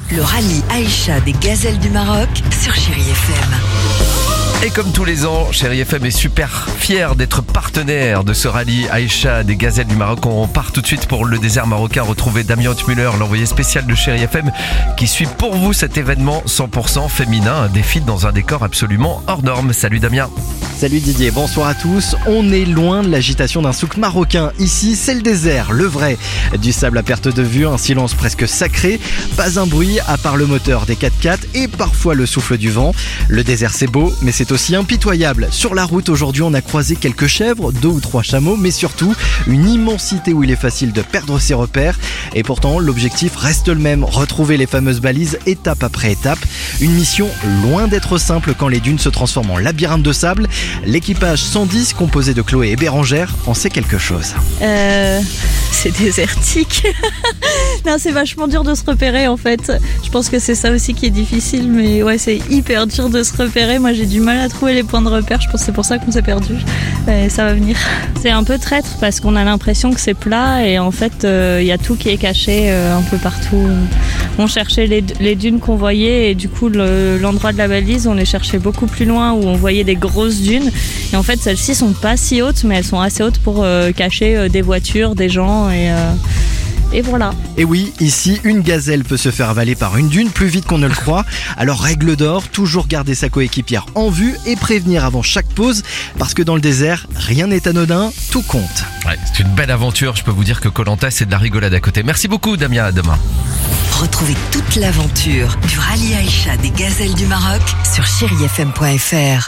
Le rallye Aïcha des gazelles du Maroc sur Chérie FM. Et comme tous les ans, Chérie FM est super fière d'être partenaire de ce rallye Aïcha des gazelles du Maroc. On part tout de suite pour le désert marocain retrouver Damien Hautmuller, l'envoyé spécial de Chérie FM, qui suit pour vous cet événement 100% féminin, un défi dans un décor absolument hors norme. Salut Damien. Salut Didier, bonsoir à tous. On est loin de l'agitation d'un souk marocain. Ici, c'est le désert, le vrai. Du sable à perte de vue, un silence presque sacré. Pas un bruit à part le moteur des 4x4 et parfois le souffle du vent. Le désert, c'est beau, mais c'est aussi impitoyable. Sur la route, aujourd'hui, on a croisé quelques chèvres, 2 ou 3 chameaux, mais surtout une immensité où il est facile de perdre ses repères. Et pourtant, l'objectif reste le même, retrouver les fameuses balises étape après étape. Une mission loin d'être simple quand les dunes se transforment en labyrinthe de sable. L'équipage 110, composé de Chloé et Bérangère, en sait quelque chose. C'est désertique. Non, c'est vachement dur de se repérer en fait. Je pense que c'est ça aussi qui est difficile, mais ouais, c'est hyper dur de se repérer. Moi, j'ai du mal à trouver les points de repère. Je pense que c'est pour ça qu'on s'est perdu. Mais ça va venir. C'est un peu traître parce qu'on a l'impression que c'est plat et en fait, il y a tout qui est caché un peu partout. On cherchait les dunes qu'on voyait et du coup, l'endroit de la balise, on les cherchait beaucoup plus loin où on voyait des grosses dunes. Et en fait, celles-ci sont pas si hautes, mais elles sont assez hautes pour cacher des voitures, des gens et voilà. Et oui, ici, une gazelle peut se faire avaler par une dune plus vite qu'on ne le croit. Alors règle d'or, toujours garder sa coéquipière en vue et prévenir avant chaque pause. Parce que dans le désert, rien n'est anodin, tout compte. Ouais, c'est une belle aventure, je peux vous dire que Koh-Lanta, c'est de la rigolade à côté. Merci beaucoup Damien, à demain. Retrouvez toute l'aventure du rallye Aïcha des gazelles du Maroc sur chérifm.fr.